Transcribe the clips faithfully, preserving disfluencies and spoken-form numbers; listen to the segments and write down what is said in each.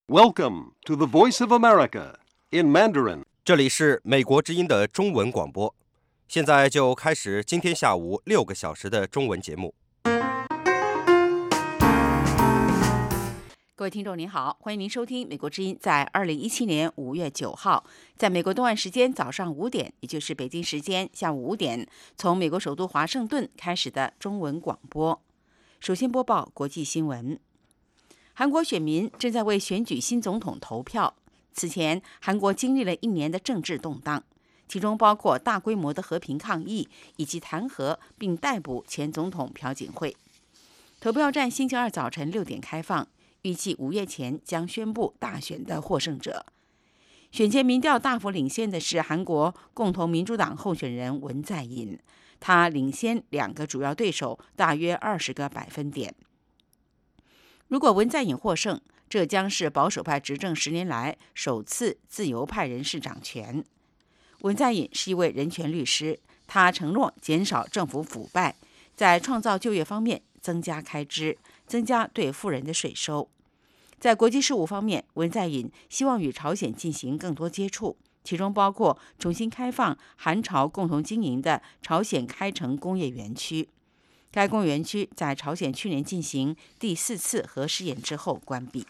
Welcome to the Voice of America in Mandarin. 这里是美国之音的中文广播，现在就开始今天下午六个小时的中文节目。 各位听众您好，欢迎您收听美国之音在二零一七年五月九号，在美国东岸时间早上五点，也就是北京时间下午五点，从美国首都华盛顿开始的中文广播。首先播报国际新闻。韩国选民正在为选举新总统投票。此前，韩国经历了一年的政治动荡，其中包括大规模的和平抗议以及弹劾并逮捕前总统朴槿惠。投票站星期二早晨六点开放，预计午夜前将宣布大选的获胜者。选前民调大幅领先的是韩国共同民主党候选人文在寅，他领先两个主要对手大约二十个百分点。如果文在寅获胜，这将是保守派执政十年来首次自由派人士掌权。文在寅是一位人权律师，他承诺减少政府腐败，在创造就业方面增加开支，增加对富人的税收。在国际事务方面，文在寅希望与朝鲜进行更多接触，其中包括重新开放韩朝共同经营的朝鲜开城工业园区。该工业园区在朝鲜去年进行第四次核试验之后关闭。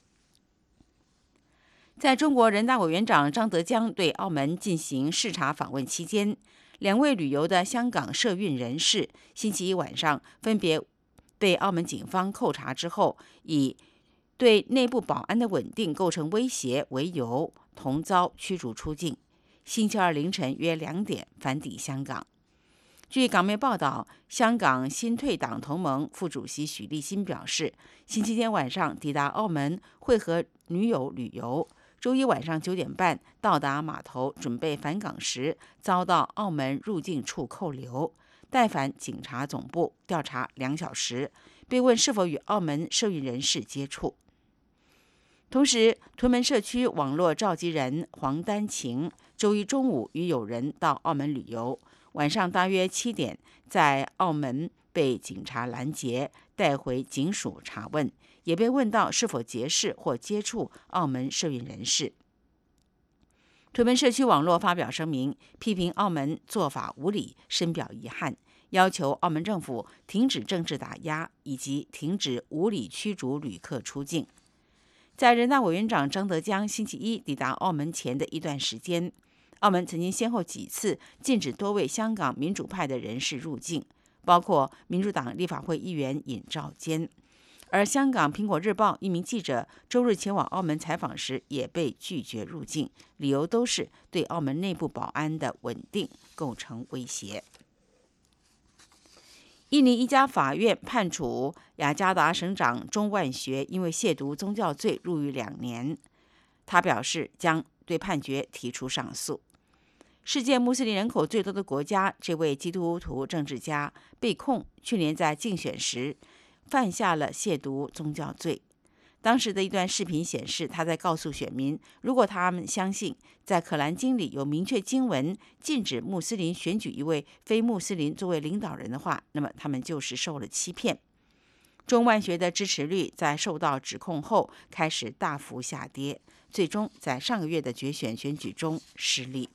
在中国人大委员长张德江对澳门进行视察访问期间，两位旅游的香港社运人士星期一晚上分别被澳门警方扣查之后，以对内部保安的稳定构成威胁为由，同遭驱逐出境。星期二凌晨约两点返抵香港。据港媒报道，香港新退党同盟副主席许立新表示，星期天晚上抵达澳门会和女友旅游，周一晚上九点半到达码头准备返港时，遭到澳门入境处扣留，带返警察总部调查两小时，被问是否与澳门社运人士接触。同时，屯门社区网络召集人黄丹晴周一中午与友人到澳门旅游，晚上大约七点在澳门被警察拦截，带回警署查问，也被问到是否结识或接触澳门社运人士。屯门社区网络发表声明，批评澳门做法无理，深表遗憾，要求澳门政府停止政治打压，以及停止无理驱逐旅客出境。在人大委员长张德江星期一抵达澳门前的一段时间，澳门曾经先后几次禁止多位香港民主派的人士入境，包括民主党立法会议员尹兆坚。而香港《苹果日报》一名记者周日前往澳门采访时也被拒绝入境，理由都是对澳门内部保安的稳定构成威胁。印尼一家法院判处雅加达省长钟万学因为亵渎宗教罪入狱两年，他表示将对判决提出上诉。世界穆斯林人口最多的国家，这位基督徒政治家被控去年在竞选时犯下了亵渎宗教罪。当时的一段视频显示，他在告诉选民，如果他们相信在可兰经里有明确经文禁止穆斯林选举一位非穆斯林作为领导人的话，那么他们就是受了欺骗。钟万学的支持率在受到指控后开始大幅下跌，最终在上个月的决选选举中失利。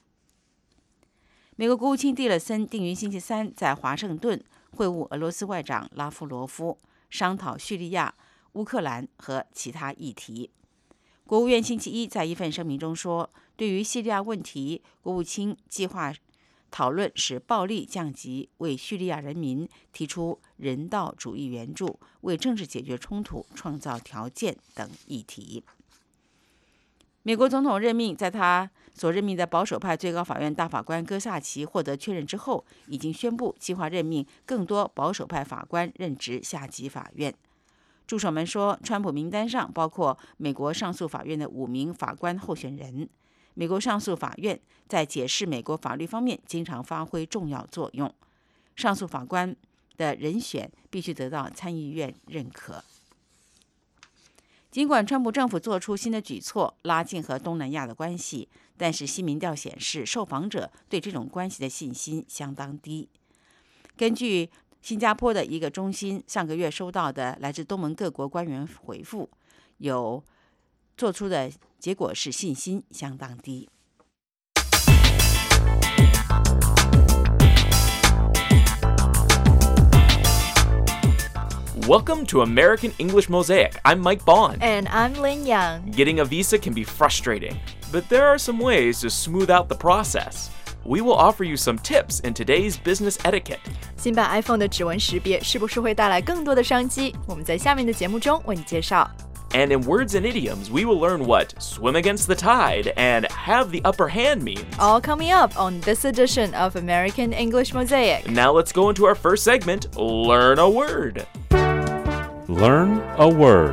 美国国务卿蒂勒森定于星期三在华盛顿会晤俄罗斯外长拉夫罗夫，商讨叙利亚、乌克兰和其他议题。国务院星期一在一份声明中说，对于叙利亚问题，国务卿计划讨论使暴力降级，为叙利亚人民提出人道主义援助，为政治解决冲突创造条件等议题。美国总统任命在他所任命的保守派最高法院大法官戈萨奇获得确认之后，已经宣布计划任命更多保守派法官任职下级法院。助手们说，川普名单上包括美国上诉法院的五名法官候选人。美国上诉法院在解释美国法律方面经常发挥重要作用。上诉法官的人选必须得到参议院认可。尽管川普政府做出新的举措，拉近和东南亚的关系，但是新民调显示，受访者对这种关系的信心相当低。根据新加坡的一个中心上个月收到的来自东盟各国官员回复，有做出的结果是信心相当低。 Welcome to American English Mosaic. I'm Mike Bond. And I'm Lin Yang. Getting a visa can be frustrating, but there are some ways to smooth out the process. We will offer you some tips in today's business etiquette. 新版 iPhone 的指纹识别是不是会带来更多的商机？我们在下面的节目中为你介绍。 And in words and idioms, we will learn what swim against the tide and have the upper hand means. All coming up on this edition of American English Mosaic. Now let's go into our first segment, Learn a Word. Learn a word.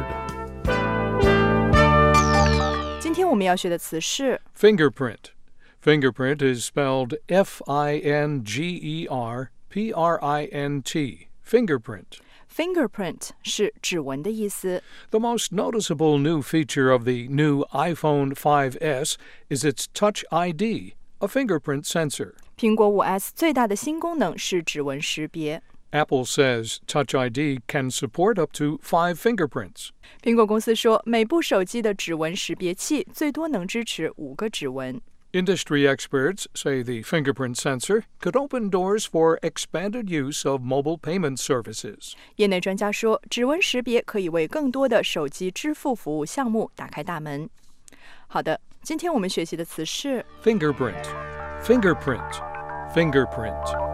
今天我们要学的词是 Fingerprint. Fingerprint is spelled F I N G E R P R I N T. Fingerprint. fingerprint 是指纹的意思。 The most noticeable new feature of the new iPhone five S is its Touch I D, a fingerprint sensor. 苹果五 S 最大的新功能是指纹识别。 Apple says Touch I D can support up to five fingerprints. 苹果公司说，每部手机的指纹识别器最多能支持五个指纹。 Industry experts say the fingerprint sensor could open doors for expanded use of mobile payment services. 业内专家说，指纹识别可以为更多的手机支付服务项目打开大门。好的，今天我们学习的词是 Fingerprint. Fingerprint. Fingerprint.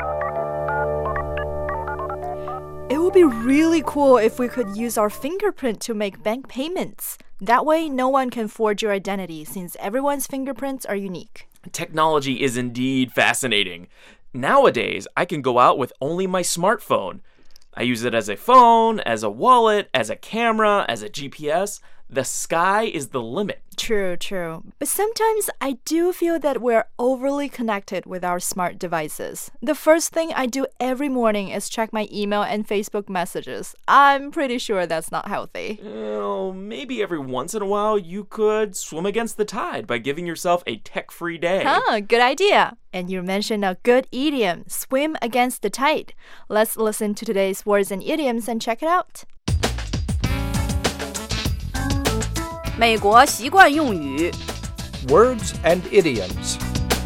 It would be really cool if we could use our fingerprint to make bank payments. That way, no one can forge your identity since everyone's fingerprints are unique. Technology is indeed fascinating. Nowadays, I can go out with only my smartphone. I use it as a phone, as a wallet, as a camera, as a G P S. The sky is the limit. True, true. But sometimes I do feel that we're overly connected with our smart devices. The first thing I do every morning is check my email and Facebook messages. I'm pretty sure that's not healthy. Well, maybe every once in a while you could swim against the tide by giving yourself a tech-free day. Huh, good idea. And you mentioned a good idiom, swim against the tide. Let's listen to today's words and idioms and check it out. 美国习惯用语。 Words and idioms.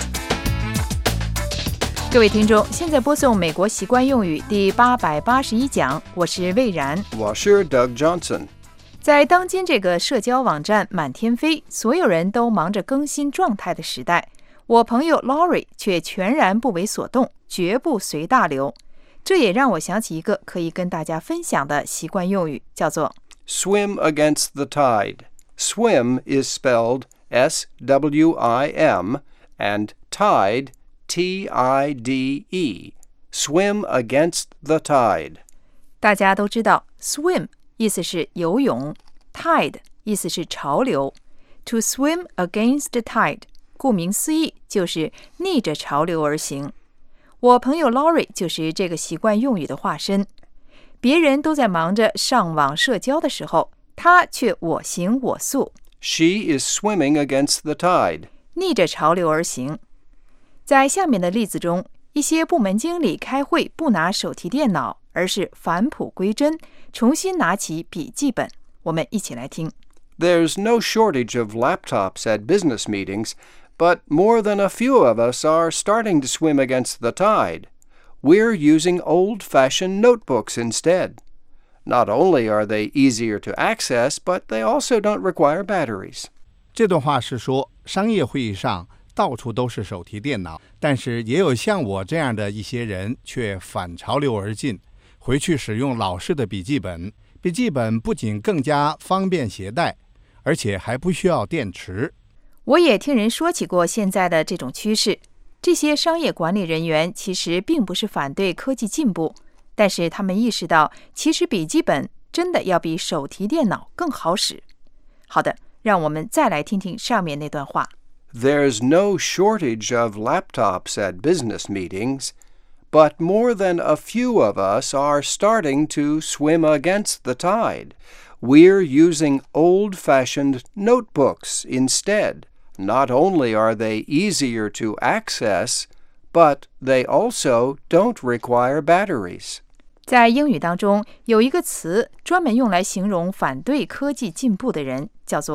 各位听众，现在播送美国习惯用语第八百八十一讲，我是魏然。 我是 Doug Johnson. 在当今这个社交网站满天飞，所有人都忙着更新状态的时代，我朋友 Laurie 却全然不为所动，绝不随大流。这也让我想起一个可以跟大家分享的习惯用语，叫做 Swim against the tide.Swim is spelled S W I M, and tide, T I D E. Swim against the tide. 大家都知道 swim 意思是游泳， tide 意思是潮流。To swim against the tide 顾名思义就是逆着潮流而行。我朋友 Laurie 就是这个习惯用语的化身。别人都在忙着上网社交的时候，他却我行我素。 She is swimming against the tide. 逆着潮流而行。在下面的例子中，一些部门经理开会不拿手提电脑，而是返璞归真，重新拿起笔记本。我们一起来听。 There's no shortage of laptops at business meetings, but more than a few of us are starting to swim against the tide. We're using old-fashioned notebooks instead.Not only are they easier to access, but they also don't require batteries. 这段话是说，商业会议上到处都是手提电脑，但是也有像我这样的一些人却反潮流而进，回去使用老式的笔记本。笔记本不仅更加方便携带，而且还不需要电池。 我也听人说起过现在的这种趋势。这些商业管理人员其实并不是反对科技进步，但是他们意识到，其实笔记本真的要比手提电脑更好使。好的，让我们再来听听上面那段话。 There's no shortage of laptops at business meetings, but more than a few of us are starting to swim against the tide. We're using old-fashioned notebooks instead. Not only are they easier to access, but they also don't require batteries. 在英语当中，有一个词专门用来形容反对科技进步的人，叫做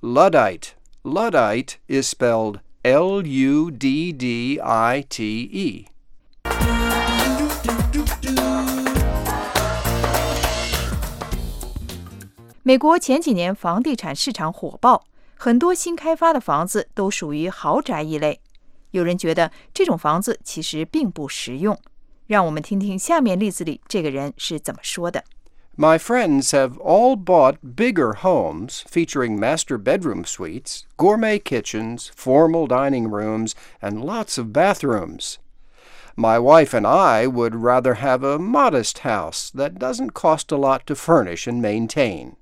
Luddite. Luddite is spelled L U D D I T E. 美国前几年房地产市场火爆，很多新开发的房子都属于豪宅一类。有人觉得这种房子其实并不实用。让我们听听下面例子里这个人是怎么说的。 My friends have all bought bigger homes featuring master bedroom suites, gourmet kitchens, formal dining rooms, and lots of bathrooms. My wife and I would rather have a modest house that doesn't cost a lot to furnish and maintain.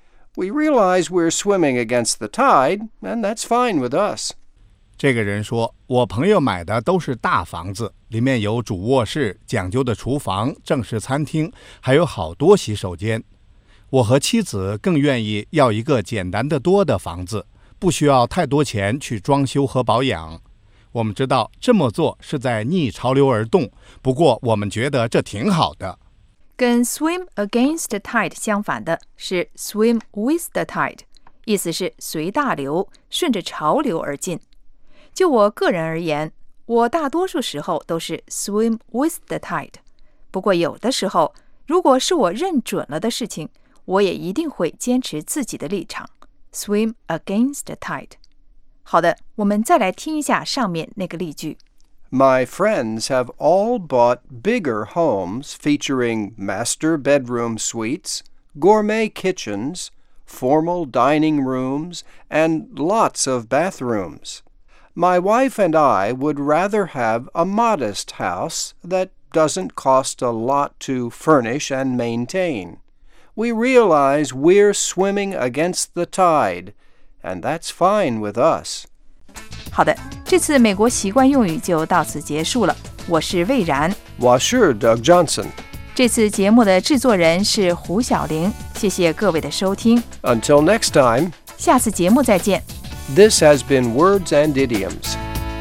We realize we're swimming against the tide, and that's fine with us. 这个人说，我朋友买的都是大房子，里面有主卧室、讲究的厨房、正式餐厅，还有好多洗手间。我和妻子更愿意要一个简单的多的房子，不需要太多钱去装修和保养。我们知道这么做是在逆潮流而动，不过我们觉得这挺好的。 跟 swim against the tide 相反的是 swim with the tide， 意思是随大流，顺着潮流而进。就我个人而言，我大多数时候都是 swim with the tide， 不过有的时候，如果是我认准了的事情，我也一定会坚持自己的立场 swim against the tide。 好的，我们再来听一下上面那个例句。 My friends have all bought bigger homes featuring master bedroom suites, gourmet kitchens, formal dining rooms, and lots of bathrooms. My wife and I would rather have a modest house that doesn't cost a lot to furnish and maintain. We realize we're swimming against the tide, and that's fine with us. 好的，这次美国习惯用语就到此结束了。我是魏然， 我是 Doug Johnson。 这次节目的制作人是胡小玲，谢谢各位的收听。 Until next time， 下次节目再见。 This has been Words and Idioms.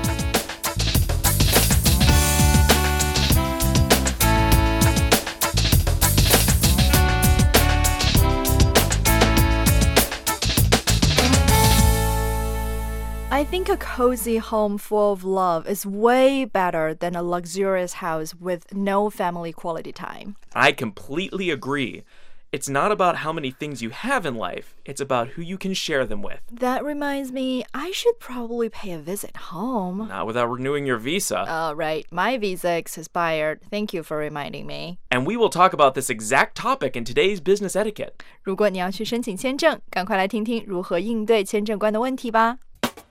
I think a cozy home full of love is way better than a luxurious house with no family quality time. I completely agree. It's not about how many things you have in life. It's about who you can share them with. That reminds me, I should probably pay a visit home. Not without renewing your visa. Oh, right. My visa expired. Thank you for reminding me. And we will talk about this exact topic in today's business etiquette. 如果你要去申请签证，赶快来听听如何应对签证官的问题吧。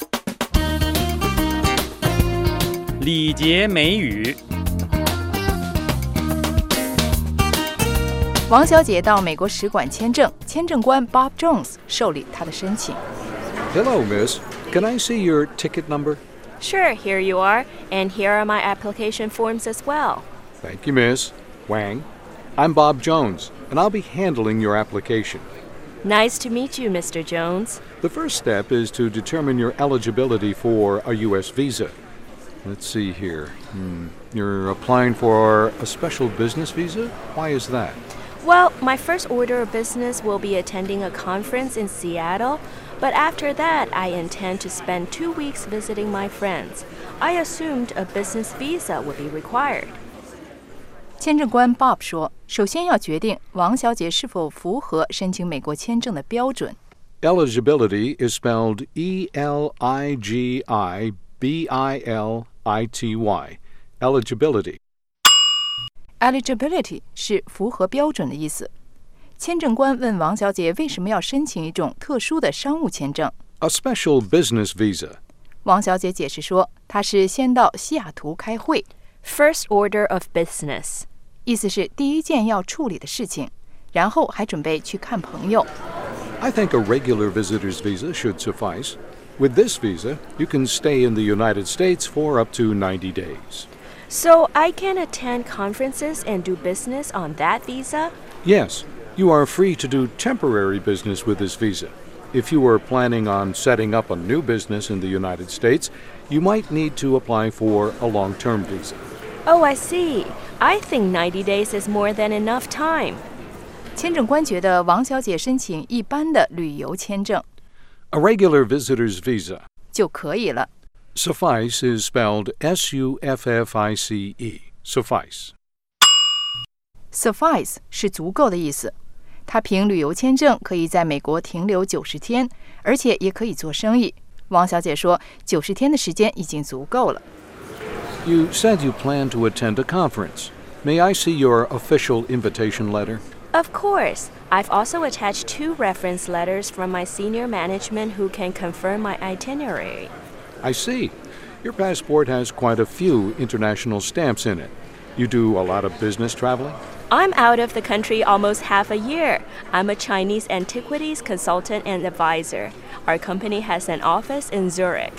礼节美语。 王小姐到美国使馆签证，签证官 Bob Jones 受理她的申请。 Hello, miss. Can I see your ticket number? Sure, here you are. And here are my application forms as well. Thank you, miss. Wang. I'm Bob Jones, and I'll be handling your application. Nice to meet you, Mister Jones. The first step is to determine your eligibility for a U S visa. Let's see here. Hmm. You're applying for a special business visa? Why is that? Well, my first order of business will be attending a conference in Seattle, but after that, I intend to spend two weeks visiting my friends. I assumed a business visa would be required. 签证官 Bob 说，首先要决定王小姐是否符合申请美国签证的标准。 Eligibility is spelled E L I G I B I L I T Y. Eligibility. Eligibility 是符合标准的意思。签证官问王小姐为什么要申请一种特殊的商务签证。 A special business visa. 王小姐解释说，她是先到西雅图开会。 First order of business. 意思是第一件要处理的事情，然后还准备去看朋友。 I think a regular visitor's visa should suffice. With this visa, you can stay in the United States for up to ninety days. So I can attend conferences and do business on that visa? Yes, you are free to do temporary business with this visa. If you were planning on setting up a new business in the United States, you might need to apply for a long-term visa. Oh, I see. I think ninety days is more than enough time. 签证官觉得王小姐申请一般的旅游签证。 A regular visitor's visa. 就可以了。 Suffice is spelled S U F F I C E. Suffice. Suffice 是足够的意思。他凭旅游签证可以在美国停留九十天，而且也可以做生意。王小姐说，九十天的时间已经足够了。 You said you plan to attend a conference. May I see your official invitation letter? Of course. I've also attached two reference letters from my senior management who can confirm my itinerary. I see. Your passport has quite a few international stamps in it. You do a lot of business traveling? I'm out of the country almost half a year. I'm a Chinese antiquities consultant and advisor. Our company has an office in Zurich.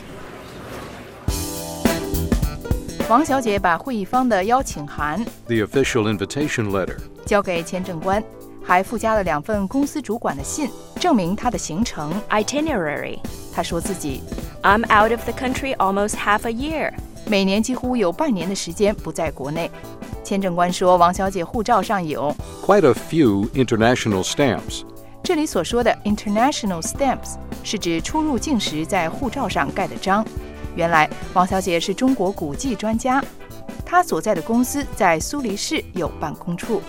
王小姐把会议方的邀请函 The official invitation letter. 交给签证官，还附加了两份公司主管的信，证明她的行程 itinerary. 她说自己 I'm out of the country almost half a year. 每年几乎有半年的时间不在国内。签证官说，王小姐护照上有 Quite a few international stamps. 这里所说的 international stamps 是指出入境时在护照上盖的章。原来王小姐是中国古迹专家，她所在的公司在苏黎世有办公处。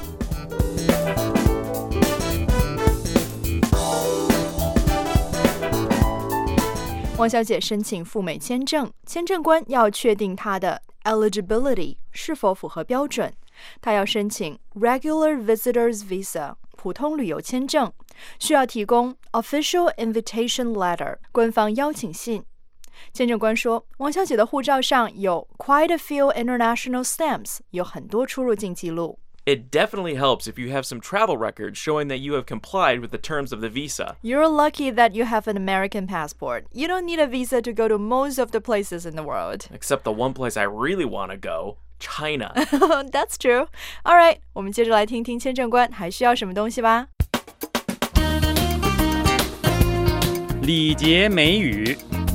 王小姐申请赴美签证，签证官要确定她的 eligibility 是否符合标准。她要申请 regular visitors visa 普通旅游签证，需要提供 official invitation letter 官方邀请信。签证官说，王小姐的护照上有 quite a few international stamps 有很多出入境记录。 It definitely helps if you have some travel records showing that you have complied with the terms of the visa. You're lucky that you have an American passport. You don't need a visa to go to most of the places in the world. Except the one place I really want to go, China. That's true. All right, 我们接着来听听签证官还需要什么东西吧。 礼节美语。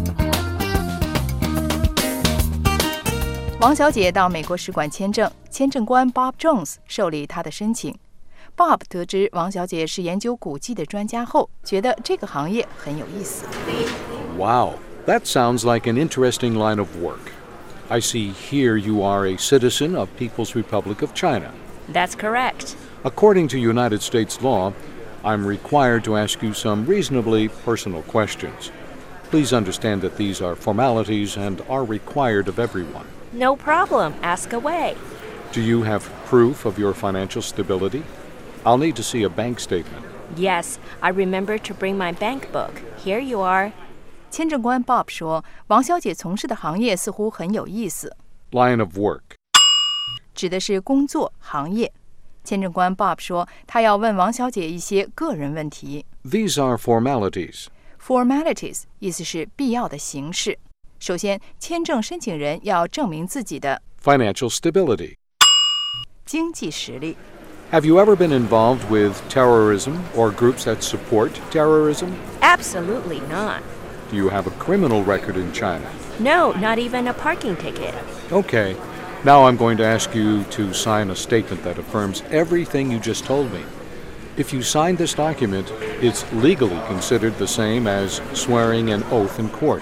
王小姐到美国使馆签证，签证官 Bob Jones 受理她的申请。Bob 得知王小姐是研究古迹的专家后，觉得这个行业很有意思。 Wow, that sounds like an interesting line of work. I see here you are a citizen of People's Republic of China. That's correct. According to United States law, I'm required to ask you some reasonably personal questions. Please understand that these are formalities and are required of everyone. No problem. Ask away. Do you have proof of your financial stability? I'll need to see a bank statement. Yes, I remember to bring my bank book. Here you are. 签证官 Bob 说，王小姐从事的行业似乎很有意思。 Line of work. 指的是工作行业。签证官 Bob 说，他要问王小姐一些个人问题。 These are formalities. Formalities 意思是必要的形式。首先，签证申请人要证明自己的 Financial stability. 经济实力。 Have you ever been involved with terrorism or groups that support terrorism? Absolutely not. Do you have a criminal record in China? No, not even a parking ticket. Okay. Now I'm going to ask you to sign a statement that affirms everything you just told me. If you sign this document, it's legally considered the same as swearing an oath in court.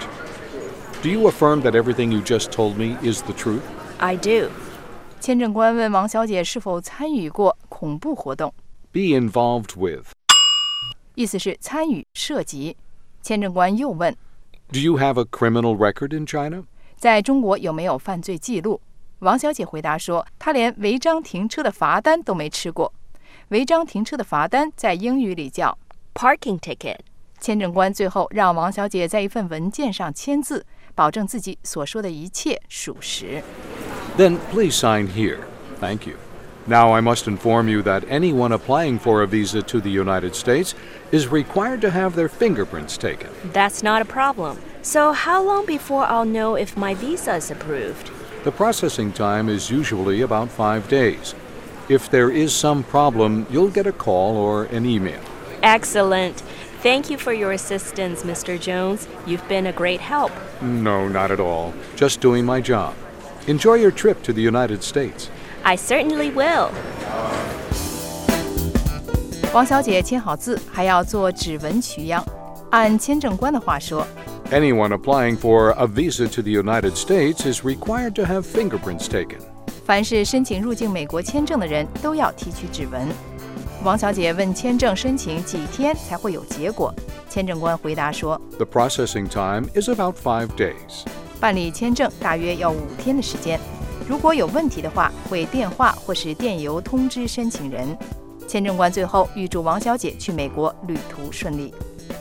Do you affirm that everything you just told me is the truth? I do. 签证官问王小姐是否参与过恐怖活动。 Be involved with. 意思是参与、涉及。签证官又问 Do you have a criminal record in China? 在中国有没有犯罪记录？王小姐回答说，她连违章停车的罚单都没吃过。违章停车的罚单在英语里叫 parking ticket. 签证官最后让王小姐在一份文件上签字，保证自己所说的一切属实。 Then please sign here. Thank you. Now I must inform you that anyone applying for a visa to the United States is required to have their fingerprints taken. That's not a problem. So how long before I'll know if my visa is approved? The processing time is usually about five days. If there is some problem, you'll get a call or an email. Excellent. Thank you for your assistance, Mister Jones. You've been a great help. No, not at all. Just doing my job. Enjoy your trip to the United States. I certainly will. 王小姐签好字，还要做指纹取样。 按签证官的话说 Anyone applying for a visa to the United States is required to have fingerprints taken. 凡是申请入境美国签证的人都要提取指纹。王小姐问签证申请几天才会有结果，签证官回答说 The processing time is about five days. 办理签证大约要五天的时间，如果有问题的话，会电话或是电邮通知申请人。签证官最后预祝王小姐去美国旅途顺利。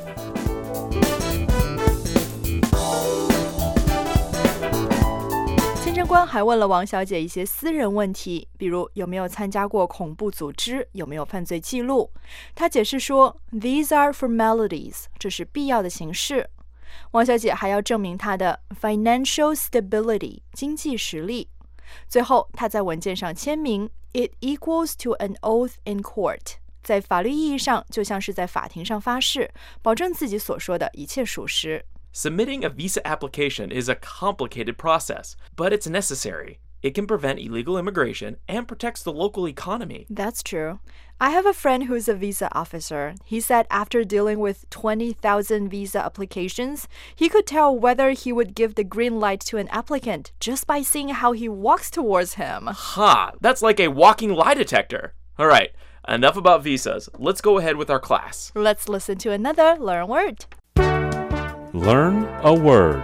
签证官还问了王小姐一些私人问题，比如有没有参加过恐怖组织，有没有犯罪记录。她解释说 These are formalities， 这是必要的形式。王小姐还要证明她的 financial stability， 经济实力。最后她在文件上签名 It equals to an oath in court， 在法律意义上就像是在法庭上发誓，保证自己所说的一切属实。 Submitting a visa application is a complicated process, but it's necessary. It can prevent illegal immigration and protects the local economy. That's true. I have a friend who's a visa officer. He said after dealing with twenty thousand visa applications, he could tell whether he would give the green light to an applicant just by seeing how he walks towards him. Ha! That's like a walking lie detector. All right, enough about visas. Let's go ahead with our class. Let's listen to another Learn Word. Learn a word.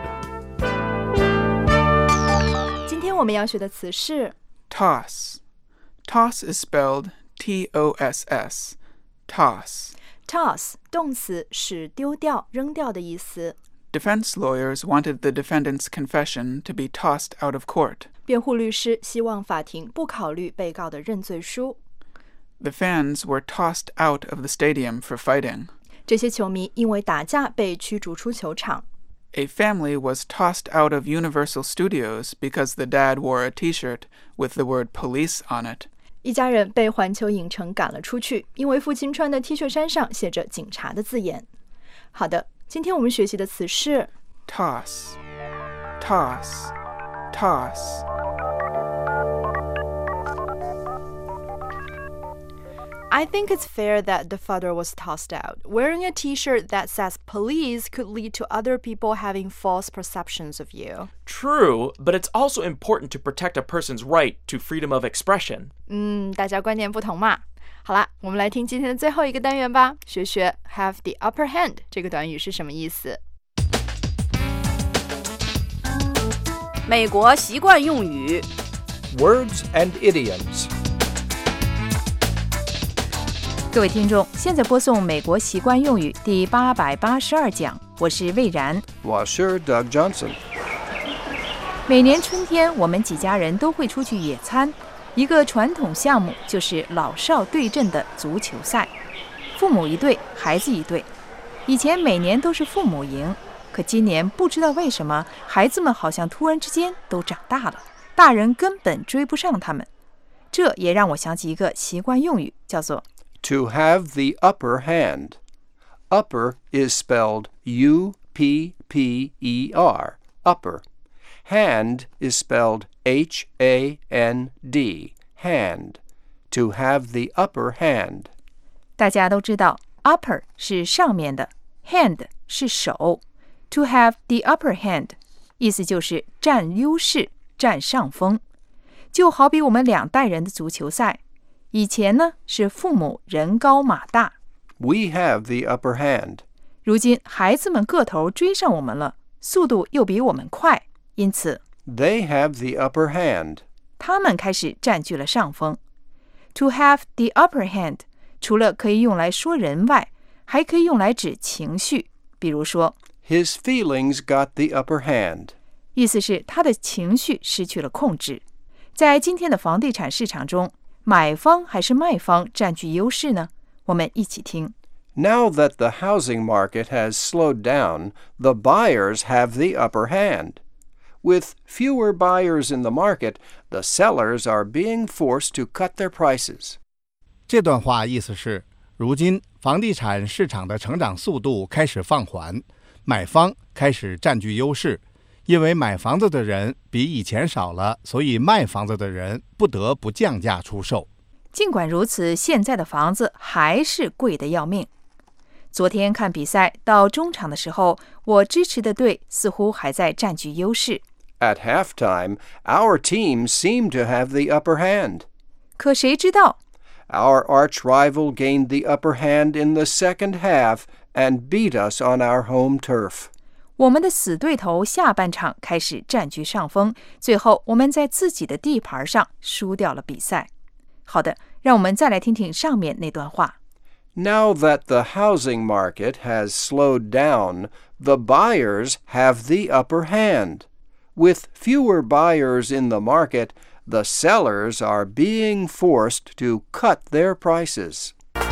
今天我们要学的词是 Toss. Toss is spelled T O S S. Toss. toss 动词是丢掉、扔掉的意思。 Defense lawyers wanted the defendant's confession to be tossed out of court. 辩护律师希望法庭不考虑被告的认罪书。 The fans were tossed out of the stadium for fighting. 这些球迷因为打架被驱逐出球场。 A family was tossed out of Universal Studios because the dad wore a T-shirt with the word police on it. 一家人被环球影城赶了出去，因为父亲穿的 T 恤衫上写着警察的字眼。好的，今天我们学习的词是 Toss. Toss. Toss. I think it's fair that the father was tossed out. Wearing a T-shirt that says police could lead to other people having false perceptions of you. True, but it's also important to protect a person's right to freedom of expression. 嗯，大家观点不同嘛。好啦，我们来听今天的最后一个单元吧，学学 have the upper hand 这个短语是什么意思。 美国习惯用语 Words and idioms. 各位听众，现在播送美国习惯用语第八百八十二讲，我是魏然。 我是 Doug Johnson. 每年春天，我们几家人都会出去野餐，一个传统项目就是老少对阵的足球赛，父母一队，孩子一队。以前每年都是父母赢，可今年不知道为什么，孩子们好像突然之间都长大了，大人根本追不上他们。这也让我想起一个习惯用语，叫做 To have the upper hand. Upper is spelled U P P E R. Upper. Hand is spelled H A N D. Hand. To have the upper hand. 大家都知道 upper 是上面的， hand 是手。To have the upper hand 意思就是占优势，占上风。就好比我们两代人的足球赛，以前呢是父母人高马大 We have the upper hand. 如今孩子们个头追上我们了，速度又比我们快，因此 They have the upper hand. 他们开始占据了上风。To have the upper hand 除了可以用来说人外，还可以用来指情绪，比如说 His feelings got the upper hand. 意思是他的情绪失去了控制。在今天的房地产市场中，买方还是卖方占据优势呢？我们一起听。 Now that the housing market has slowed down, the buyers have the upper hand. With fewer buyers in the market, the sellers are being forced to cut their prices. 这段话意思是，如今房地产市场的成长速度开始放缓，买方开始占据优势。因为买房子的人比以前少了，所以卖房子的人不得不降价出售。 尽管如此，现在的房子还是贵得要命。 昨天看比赛到中场的时候，我支持的队似乎还在占据优势。 At halftime, our team seemed to have the upper hand. 可谁知道 Our arch rival gained the upper hand in the second half and beat us on our home turf. 我们的死对头下半场开始占据上风，最后我们在自己的地盘上输掉了比赛。好的，让我们再来听听上面那段话。 Now that the housing market has slowed down, the buyers have the upper hand. With fewer buyers in the market, the sellers are being forced to cut their prices.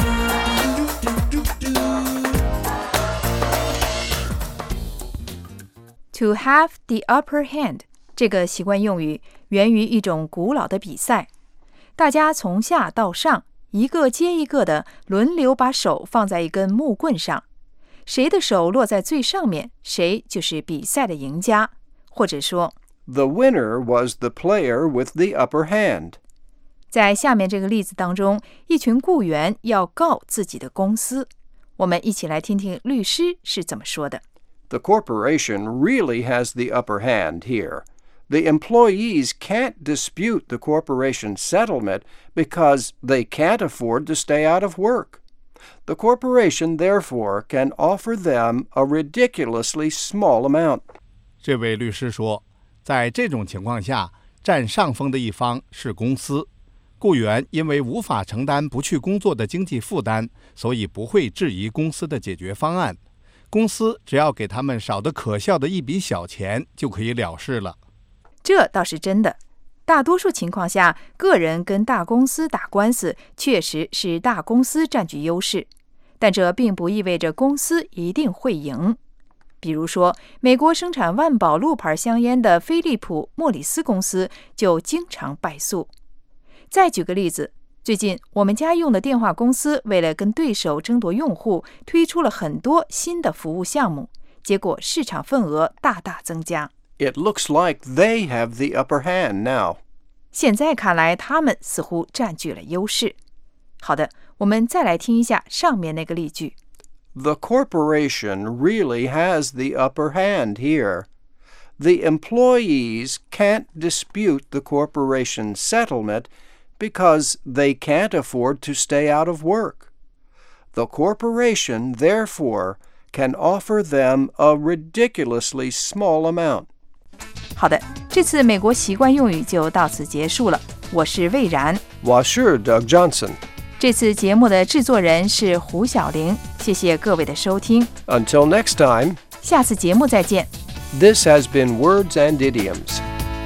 To have the upper hand 这个习惯用语源于一种古老的比赛，大家从下到上，一个接一个的轮流把手放在一根木棍上，谁的手落在最上面，谁就是比赛的赢家。或者说 The winner was the player with the upper hand. 在下面这个例子当中，一群雇员要告自己的公司。我们一起来听听律师是怎么说的。 The corporation really has the upper hand here. The employees can't dispute the corporation's settlement because they can't afford to stay out of work. The corporation, therefore, can offer them a ridiculously small amount. 这位律师说，在这种情况下，占上风的一方是公司。雇员因为无法承担不去工作的经济负担，所以不会质疑公司的解决方案。公司只要给他们少得可笑的一笔小钱，就可以了事了。 这倒是真的。大多数情况下，个人跟大公司打官司，确实是大公司占据优势，但这并不意味着公司一定会赢。比如说，美国生产万宝路牌香烟的菲利普·莫里斯公司就经常败诉。再举个例子，最近我们家用的电话公司为了跟对手争夺用户，推出了很多新的服务项目，结果市场份额大大增加。 It looks like they have the upper hand now. 现在看来，他们似乎占据了优势。好的，我们再来听一下上面那个例句。 The corporation really has the upper hand here. The employees can't dispute the corporation's settlement because they can't afford to stay out of work. The corporation, therefore, can offer them a ridiculously small amount. 好的，这次美国习惯用语就到此结束了。我是魏然， 我是 Doug Johnson。 这次节目的制作人是胡小玲，谢谢各位的收听。 Until next time. 下次节目再见。 This has been Words and Idioms.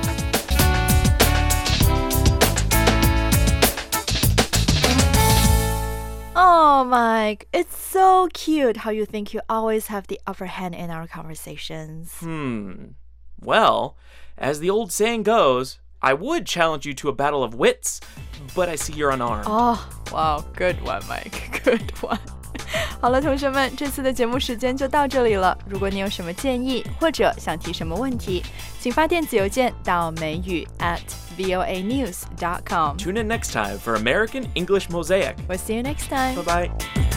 Oh, Mike, it's so cute how you think you always have the upper hand in our conversations. Hmm. Well, as the old saying goes, I would challenge you to a battle of wits, but I see you're unarmed. Oh, wow, good one, Mike. Good one. 好了，同学们，这次的节目时间就到这里了。如果你有什么建议或者想提什么问题，请发电子邮件到美语 at voa news dot com. Tune in next time for American English Mosaic. We'll see you next time. Bye-bye.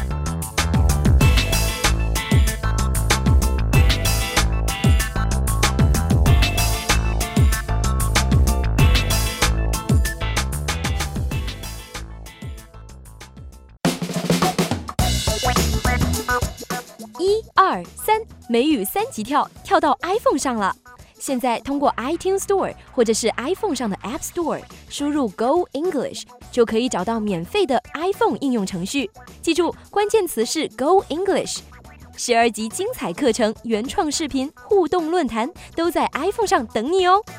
One, two, three, 美语三级跳，跳到 iPhone 上了。现在通过 iTunes Store 或者是 iPhone 上的 App Store 输入 Go English 就可以找到免费的 iPhone 应用程序。记住，关键词是 Go English。十二集精彩课程、原创视频、互动论坛都在 iPhone 上等你哦。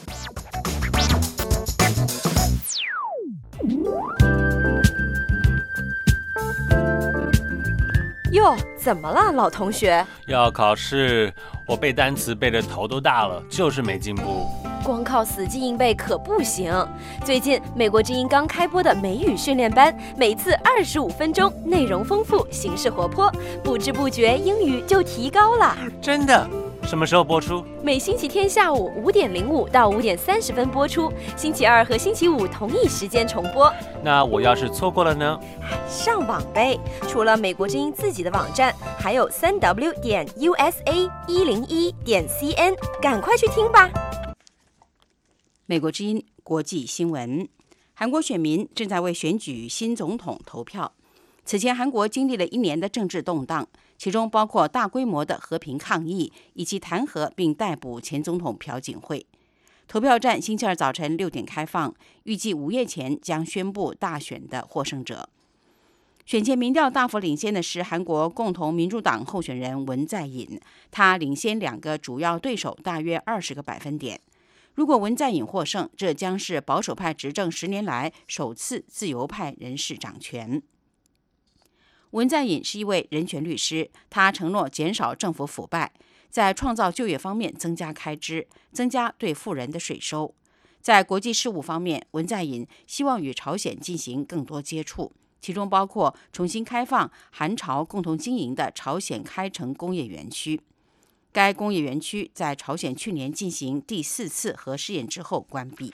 哟，怎么了，老同学？ 要考试，我背单词背得头都大了，就是没进步。 光靠死记硬背可不行。最近美国之音刚开播的美语训练班，每次二十五分钟，内容丰富，形式活泼，不知不觉英语就提高了。 真的？ 什么时候播出？ 每星期天下午五点零五到五点三十分播出，星期二和星期五同一时间重播。 那我要是错过了呢？ 上网呗！除了美国之音自己的网站，还有三 w 点 u s a 一零一点 c n， 赶快去听吧！ 美国之音国际新闻：韩国选民正在为选举新总统投票。此前，韩国经历了一年的政治动荡，其中包括大规模的和平抗议以及弹劾并逮捕前总统朴槿惠。投票站星期二早晨六点开放，预计午夜前将宣布大选的获胜者。选前民调大幅领先的是韩国共同民主党候选人文在寅，他领先两个主要对手大约二十个百分点。如果文在寅获胜，这将是保守派执政十年来首次自由派人士掌权。文在寅是一位人权律师，他承诺减少政府腐败，在创造就业方面增加开支，增加对富人的税收。在国际事务方面，文在寅希望与朝鲜进行更多接触，其中包括重新开放韩朝共同经营的朝鲜开城工业园区。该工业园区在朝鲜去年进行第四次核试验之后关闭。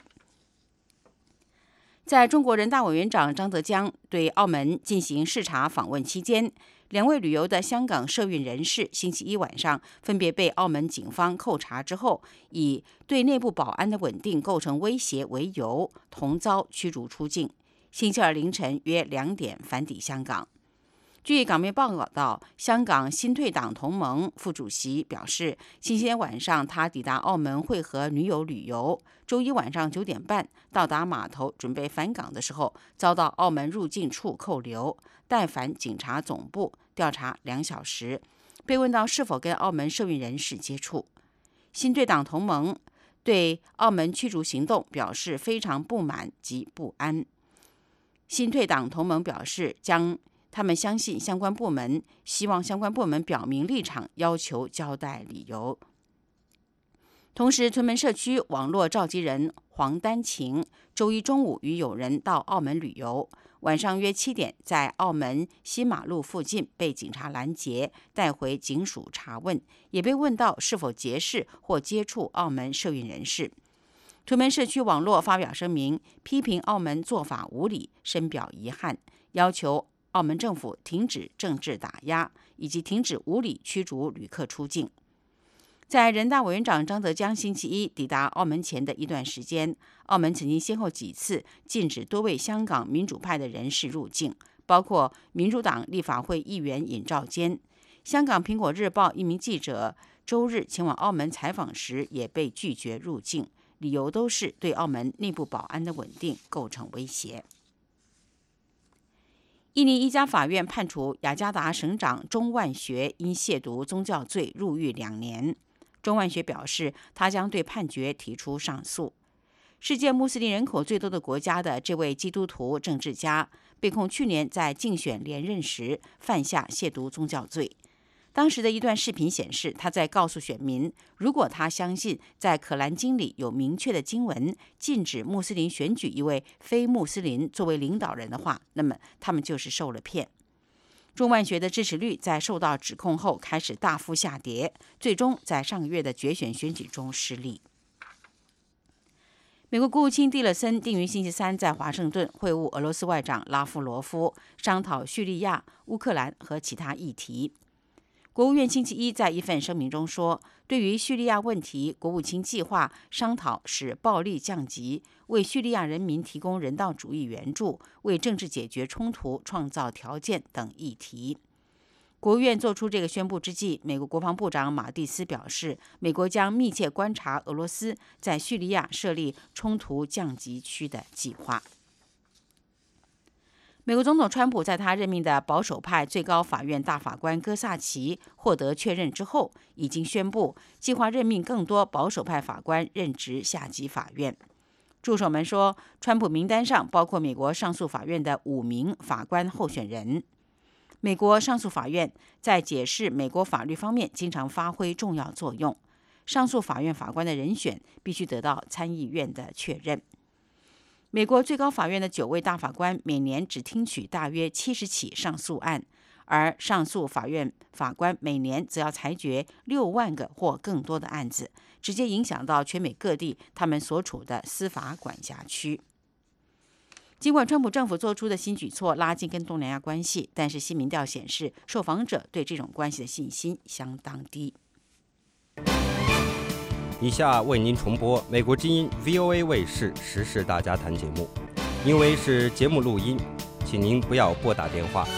在中国人大委员长张德江对澳门进行视察访问期间，两位旅游的香港社运人士星期一晚上分别被澳门警方扣查之后，以对内部保安的稳定构成威胁为由，同遭驱逐出境。星期二凌晨约两点返抵香港。据港媒报道，香港新退党同盟副主席表示，星期天晚上他抵达澳门会合女友旅游，周一晚上九点半到达码头准备返港的时候，遭到澳门入境处扣留，带返警察总部调查两小时。被问到是否跟澳门社运人士接触，新退党同盟对澳门驱逐行动表示非常不满及不安。新退党同盟表示将他们相信相关部门，希望相关部门表明立场，要求交代理由。同时，屯门社区网络召集人黄丹晴周一中午与友人到澳门旅游，晚上约七点在澳门新马路附近被警察拦截，带回警署查问，也被问到是否结识或接触澳门社运人士。屯门社区网络发表声明，批评澳门做法无理，深表遗憾，要求澳门政府停止政治打压，以及停止无理驱逐旅客出境。在人大委员长张德江星期一抵达澳门前的一段时间，澳门曾经先后几次禁止多位香港民主派的人士入境，包括民主党立法会议员尹兆坚。香港苹果日报一名记者周日前往澳门采访时也被拒绝入境，理由都是对澳门内部保安的稳定构成威胁。印尼一家法院判处雅加达省长钟万学因亵渎宗教罪入狱两年。钟万学表示，他将对判决提出上诉。世界穆斯林人口最多的国家的这位基督徒政治家，被控去年在竞选连任时犯下亵渎宗教罪。当时的一段视频显示，他在告诉选民，如果他相信在可兰经里有明确的经文禁止穆斯林选举一位非穆斯林作为领导人的话，那么他们就是受了骗。钟万学的支持率在受到指控后开始大幅下跌，最终在上个月的决选选举中失利。美国国务卿蒂勒森定于星期三在华盛顿会晤俄罗斯外长拉夫罗夫，商讨叙利亚、乌克兰和其他议题。国务院星期一在一份声明中说，对于叙利亚问题，国务卿计划商讨使暴力降级，为叙利亚人民提供人道主义援助，为政治解决冲突创造条件等议题。国务院作出这个宣布之际，美国国防部长马蒂斯表示，美国将密切观察俄罗斯在叙利亚设立冲突降级区的计划。美国总统川普在他任命的保守派最高法院大法官戈萨奇获得确认之后，已经宣布计划任命更多保守派法官任职下级法院。助手们说，川普名单上包括美国上诉法院的五名法官候选人。美国上诉法院在解释美国法律方面经常发挥重要作用。上诉法院法官的人选必须得到参议院的确认。美国最高法院的九位大法官每年只听取大约七十起上诉案， 而上诉法院法官每年则要裁决六万个或更多的案子，直接影响到全美各地他们所处的司法管辖区。尽管川普政府做出的新举措拉近跟东南亚关系，但是新民调显示，受访者对这种关系的信心相当低。 以下为您重播美国之音 V O A 卫视时事大家谈节目，因为是节目录音，请您不要拨打电话。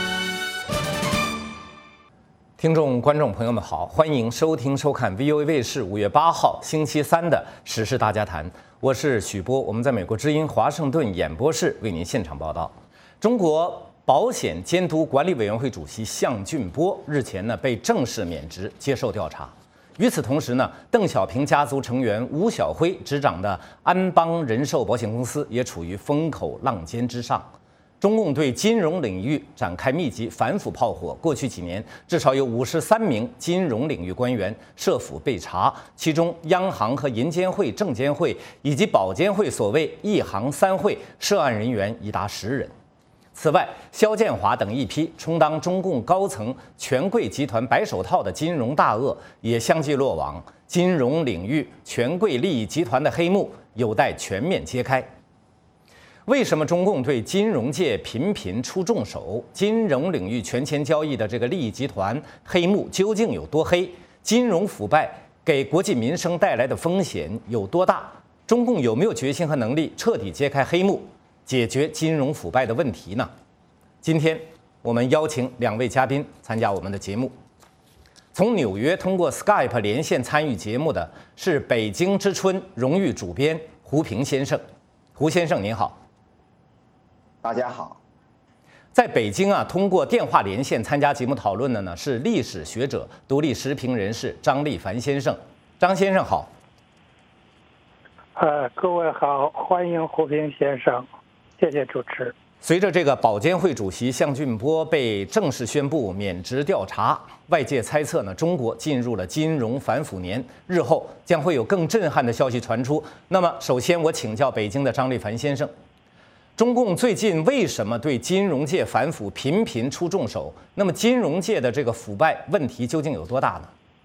听众、观众朋友们好，欢迎收听、收看 V O A 卫视五月八号星期三的时事大家谈，我是许波，我们在美国之音华盛顿演播室为您现场报道。中国保险监督管理委员会主席项俊波日前呢被正式免职，接受调查。与此同时呢，邓小平家族成员吴晓辉执掌的安邦人寿保险公司也处于风口浪尖之上。中共对金融领域展开密集反腐炮火，过去几年至少有五十三名金融领域官员涉腐被查，其中央行和银监会、证监会以及保监会所谓一行三会涉案人员已达十人。此外，肖建华等一批充当中共高层权贵集团白手套的金融大鳄也相继落网，金融领域权贵利益集团的黑幕有待全面揭开。为什么中共对金融界频频出重手？金融领域权钱交易的这个利益集团黑幕究竟有多黑？金融腐败给国计民生带来的风险有多大？中共有没有决心和能力彻底揭开黑幕，解决金融腐败的问题呢？今天我们邀请两位嘉宾参加我们的节目。从纽约通过 Skype 连线参与节目的是北京之春荣誉主编胡平先生。胡先生您好。 大家好。 在北京啊，通过电话连线参加节目讨论的呢是历史学者、独立时评人士张立凡先生。张先生好。 呃，各位好，欢迎胡平先生，谢谢主持。 随着这个保监会主席项俊波被正式宣布免职调查，外界猜测呢，中国进入了金融反腐年，日后将会有更震撼的消息传出。那么，首先我请教北京的张立凡先生。中共最近为什么对金融界反腐频频出重手？那么金融界的这个腐败问题究竟有多大呢？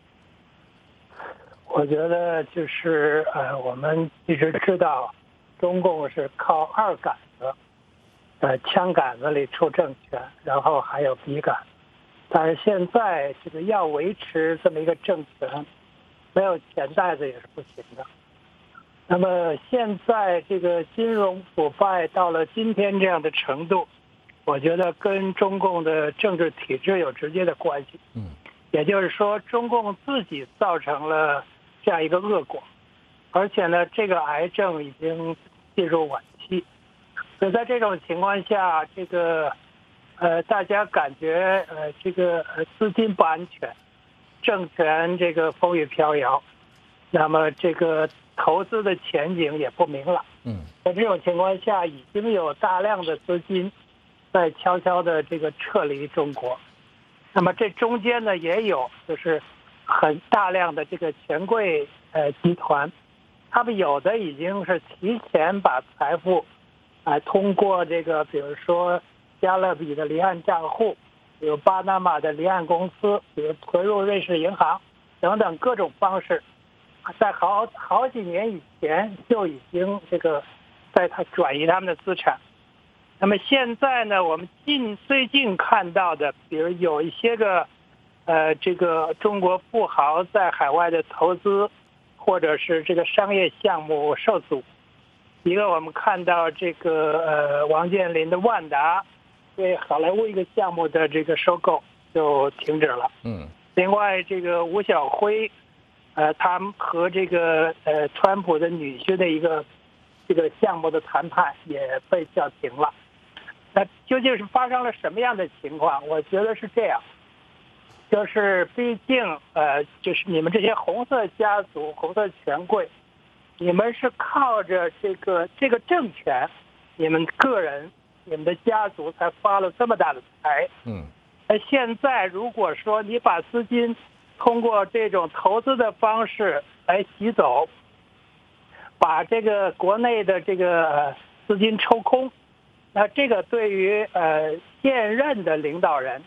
我觉得就是呃，我们一直知道，中共是靠二杆子，呃，枪杆子里出政权，然后还有笔杆。但是现在这个要维持这么一个政权，没有钱袋子也是不行的。那么现在这个金融腐败到了今天这样的程度，我觉得跟中共的政治体制有直接的关系。嗯，也就是说，中共自己造成了这样一个恶果，而且呢，这个癌症已经进入晚期。所以在这种情况下，这个呃，大家感觉呃，这个资金不安全，政权这个风雨飘摇，那么这个投资的前景也不明朗。嗯，在这种情况下，已经有大量的资金在悄悄的这个撤离中国。那么这中间呢，也有就是很大量的这个权贵呃集团，他们有的已经是提前把财富啊、呃、通过这个比如说加勒比的离岸账户，比如巴拿马的离岸公司，比如存入瑞士银行等等各种方式，在好好几年以前就已经这个在他转移他们的资产。那么现在呢，我们近最近看到的，比如有一些个呃这个中国富豪在海外的投资或者是这个商业项目受阻。一个我们看到这个呃王健林的万达对好莱坞一个项目的这个收购就停止了。嗯。另外这个吴晓辉呃他们和这个呃川普的女婿的一个这个项目的谈判也被叫停了。那究竟是发生了什么样的情况？我觉得是这样，就是毕竟呃，就是你们这些红色家族、红色权贵，你们是靠着这个这个政权，你们个人、你们的家族才发了这么大的财。嗯。那现在如果说你把资金通过这种投资的方式来洗走，把这个国内的这个资金抽空，那这个对于呃现任的领导人，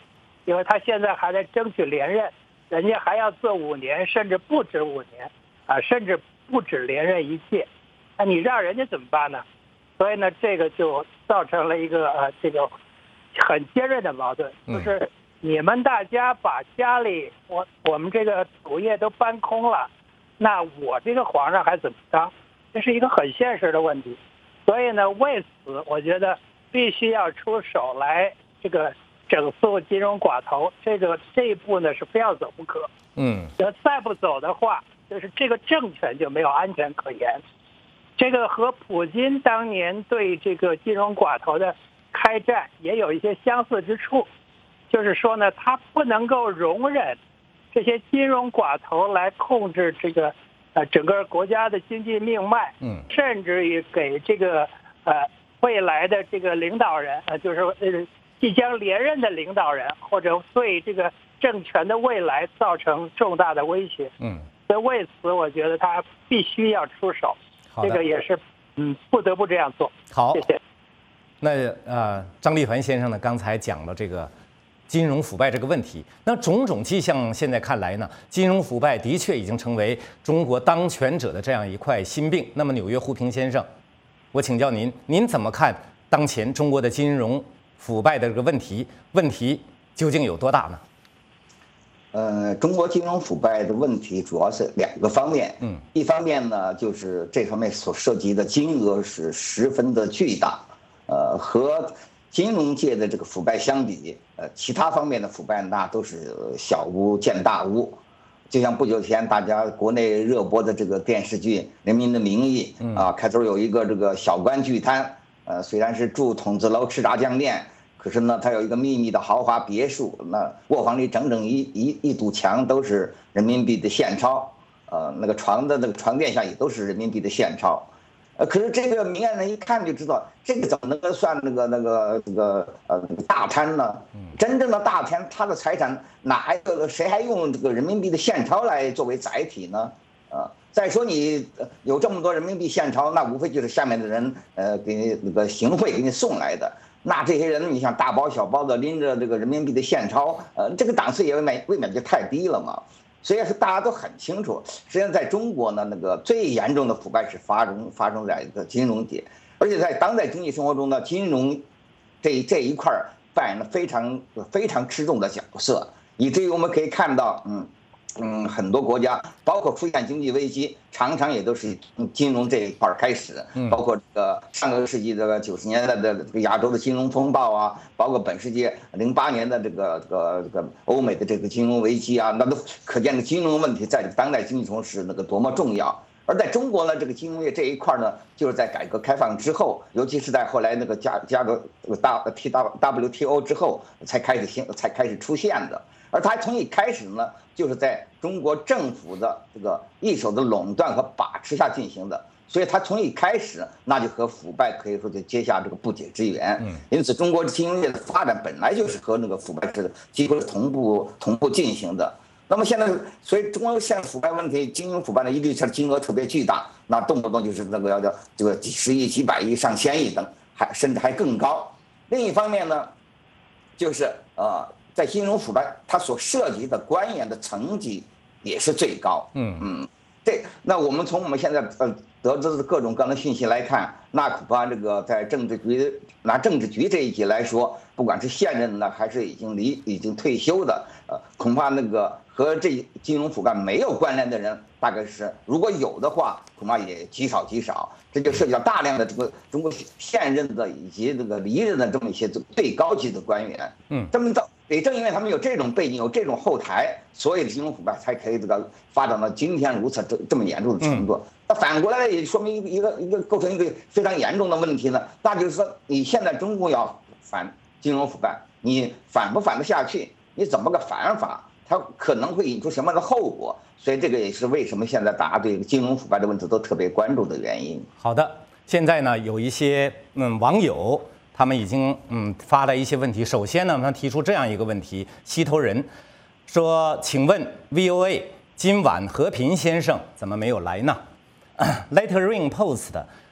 因为他现在还在争取连任，人家还要做五年，甚至不止五年，啊，甚至不止连任一届，那你让人家怎么办呢？所以呢，这个就造成了一个呃这个很尖锐的矛盾，就是你们大家把家里我我们这个土业都搬空了，那我这个皇上还怎么当？这是一个很现实的问题。所以呢，为此我觉得必须要出手来这个整肃金融寡头，这个这一步呢是非要走不可。 嗯， 要再不走的话，就是这个政权就没有安全可言。这个和普京当年对这个金融寡头的开战也有一些相似之处，就是说呢，他不能够容忍这些金融寡头来控制这个呃整个国家的经济命脉， 嗯， 甚至于给这个呃未来的这个领导人，呃就是呃即将连任的领导人，或者对这个政权的未来造成重大的威胁。 嗯， 所以为此，我觉得他必须要出手，这个也是嗯不得不这样做。 好， 谢谢。 那呃，张立凡先生呢，刚才讲了这个金融腐败这个问题。那种种迹象现在看来呢，金融腐败的确已经成为中国当权者的这样一块心病。那么，纽约胡平先生，我请教您，您怎么看当前中国的金融腐败的这个问题？问题究竟有多大呢？ 呃，中国金融腐败的问题主要是两个方面。嗯，一方面呢，就是这方面所涉及的金额是十分的巨大，呃，和金融界的这个腐败相比，呃，其他方面的腐败那都是小巫见大巫。就像不久前大家国内热播的这个电视剧《人民的名义》啊，开头有一个这个小官巨贪，呃，虽然是住筒子楼吃炸酱面。可是呢，他有一个秘密的豪华别墅，那卧房里整整一一一堵墙都是人民币的现钞，呃，那个床的那个床垫下也都是人民币的现钞，呃，可是这个明眼人一看就知道，这个怎么能够算那个那个这个呃大贪呢？真正的大贪，他的财产哪还有谁还用这个人民币的现钞来作为载体呢？呃，再说你有这么多人民币现钞，那无非就是下面的人呃给你那个行贿给你送来的。那这些人，你像大包小包的拎着这个人民币的现钞，呃，这个档次也未免未免就太低了嘛。所以是大家都很清楚，实际上在中国呢，那个最严重的腐败是发生发生在一个金融界，而且在当代经济生活中呢，金融这这一块扮演了非常非常吃重的角色，以至于我们可以看到，嗯。嗯，很多国家，包括出现经济危机，常常也都是金融这一块开始。包括这个上个世纪这个九十年代的这个亚洲的金融风暴啊，包括本世纪零八年的这个这个这个欧美的这个金融危机啊，那都可见的金融问题在当代经济中是那个多么重要。而在中国呢，这个金融业这一块呢，就是在改革开放之后，尤其是在后来那个加加个大 T W T O 之后，才开始兴才开始出现的。而它从一开始呢，就是在中国政府的这个一手的垄断和把持下进行的，所以它从一开始那就和腐败可以说就结下这个不解之缘。嗯，因此中国金融业的发展本来就是和那个腐败是几乎是同步同步进行的。那么现在，所以中国现在腐败问题，金融腐败的一律是金额特别巨大，那动不动就是那个要叫这个几十亿、几百亿、上千亿等，还甚至还更高。另一方面呢，就是呃。在金融腐败，它所涉及的官员的层级也是最高。嗯嗯，这那我们从我们现在呃得知的各种各样的信息来看，那恐怕这个在政治局拿政治局这一级来说，不管是现任的还是已经离已经退休的，呃，恐怕那个和这金融腐败没有关联的人，大概是如果有的话，恐怕也极少极少。这就涉及到大量的这个中国现任的以及这个离任的这么一些最高级的官员。嗯，这么到。也正因为他们有这种背景，有这种后台，所以金融腐败才可以这个发展到今天如此这这么严重的程度。那反过来也说明一个一个构成一个非常严重的问题呢，那就是说你现在中国要反金融腐败，你反不反得下去？你怎么个反法？它可能会引出什么样的后果？所以这个也是为什么现在大家对金融腐败的问题都特别关注的原因。 好的，现在呢有一些嗯网友。他们已经嗯发了一些问题。首先呢，他提出这样一个问题：西头人说，请问 V O A 今晚和平先生怎么没有来呢 ？Lettering Post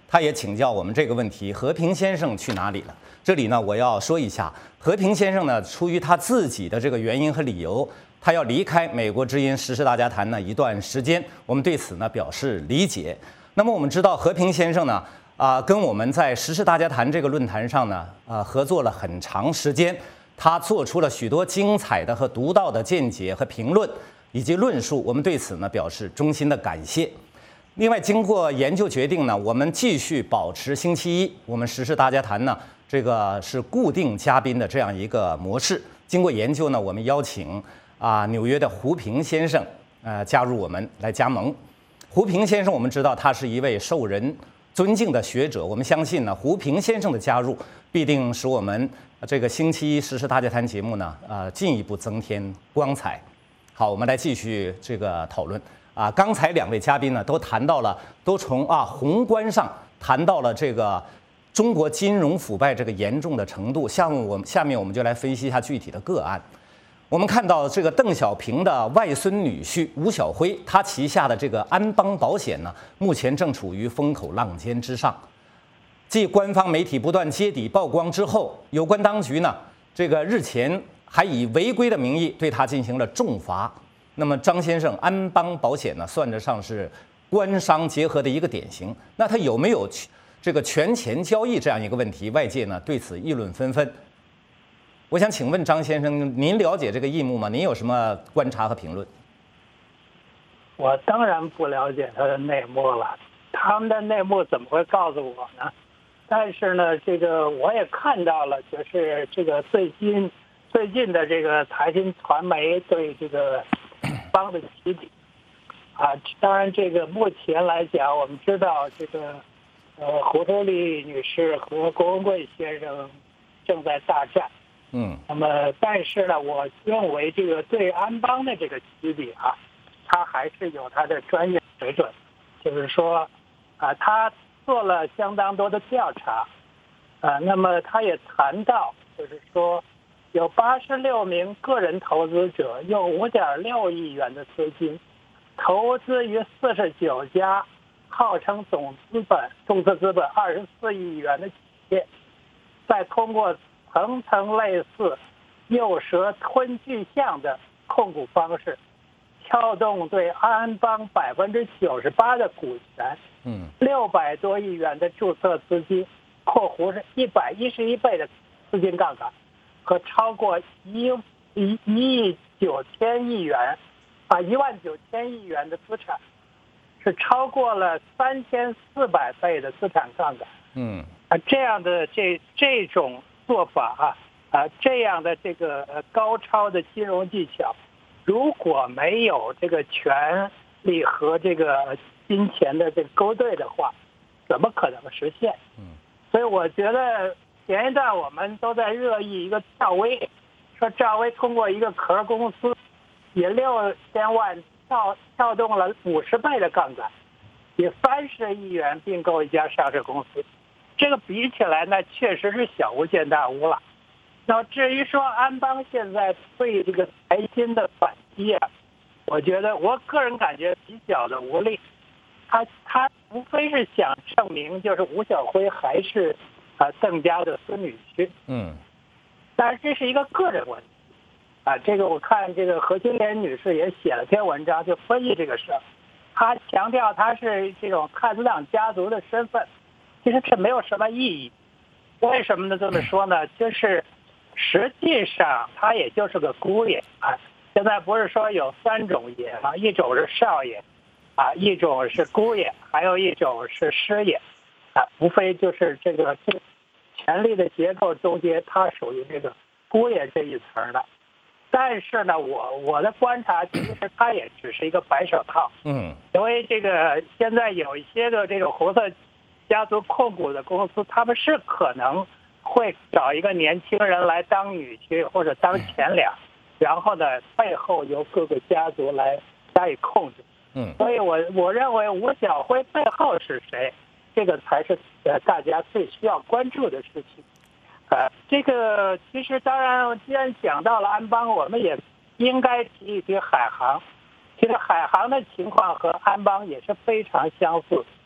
他也请教我们这个问题：和平先生去哪里了？这里呢，我要说一下，和平先生呢，出于他自己的这个原因和理由，他要离开美国之音时事大家谈呢一段时间，我们对此呢表示理解。那么我们知道，和平先生呢，啊、呃，跟我们在时事大家谈这个论坛上呢，呃，合作了很长时间，他做出了许多精彩的和独到的见解和评论以及论述，我们对此呢表示衷心的感谢。另外，经过研究决定呢，我们继续保持星期一我们时事大家谈呢，这个是固定嘉宾的这样一个模式。经过研究呢，我们邀请啊纽约的胡平先生呃加入我们来加盟。胡平先生，我们知道他是一位受人尊敬的学者，我们相信呢，胡平先生的加入必定使我们这个星期一时事大家谈节目呢，呃进一步增添光彩。好，我们来继续这个讨论。啊，刚才两位嘉宾呢都谈到了，都从啊宏观上谈到了这个中国金融腐败这个严重的程度。下面我们下面我们就来分析一下具体的个案。我们看到这个邓小平的外孙女婿吴晓辉，他旗下的这个安邦保险呢，目前正处于风口浪尖之上。继官方媒体不断揭底曝光之后，有关当局呢，这个日前还以违规的名义对他进行了重罚。那么张先生，安邦保险呢，算得上是官商结合的一个典型。那他有没有这个权钱交易这样一个问题？外界呢对此议论纷纷。我想请问张先生，您了解这个义幕吗？您有什么观察和评论？ 我当然不了解他的内幕了，他们的内幕怎么会告诉我呢？但是呢，这个我也看到了，就是这个最近最近的这个财经传媒对这个邦的起底啊，当然这个目前来讲，我们知道这个呃胡特利女士和郭文贵先生正在大战， 嗯， 那么但是呢，我认为这个对安邦的这个起底啊，他还是有他的专业水准，就是说啊，他做了相当多的调查，啊，那么他也谈到，就是说。有八十六名个人投资者，用五点六亿元的资金，投资于四十九家号称总资本、注册资本二十四亿元的企业，再通过层层类似诱蛇吞巨象的控股方式，撬动对安邦百分之九十八的股权， 嗯， 六百多亿元的注册资金（括弧是一百一十一倍的资金杠杆）。和超过一一一亿九千亿元，啊一万九千亿元的资产，是超过了三千四百倍的资产杠杆。 嗯， 啊这样的这这种做法啊啊这样的这个高超的金融技巧，如果没有这个权力和这个金钱的这个勾兑的话，怎么可能实现？ 嗯， 所以我觉得。前一段我们都在热议一个赵薇，说赵薇通过一个壳公司，以六千万撬撬动了五十倍的杠杆，以三十亿元并购一家上市公司。这个比起来呢，确实是小巫见大巫了。那至于说安邦现在对这个财新的反击啊，我觉得我个人感觉比较的无力。他他无非是想证明，就是吴晓辉还是。啊，邓家的孙女婿， 嗯， 但是这是一个个人问题，啊，这个我看这个何金莲女士也写了篇文章，就分析这个事儿，她强调她是这种汉斯党家族的身份，其实这没有什么意义，为什么呢？这么说呢？就是实际上他也就是个姑爷啊，现在不是说有三种爷啊，一种是少爷，啊，一种是姑爷，还有一种是师爷。啊，无非就是这个这权力的结构中间，它属于这个姑爷这一层的。但是呢，我我的观察其实它也只是一个白手套。 嗯， 因为这个现在有一些个这种红色家族控股的公司，他们是可能会找一个年轻人来当女婿或者当前两，然后呢背后由各个家族来加以控制。 嗯， 所以我我认为吴晓辉背后是谁？这个才是呃大家最需要关注的事情，呃，这个其实当然，既然讲到了安邦，我们也应该提一提海航。其实海航的情况和安邦也是非常相似，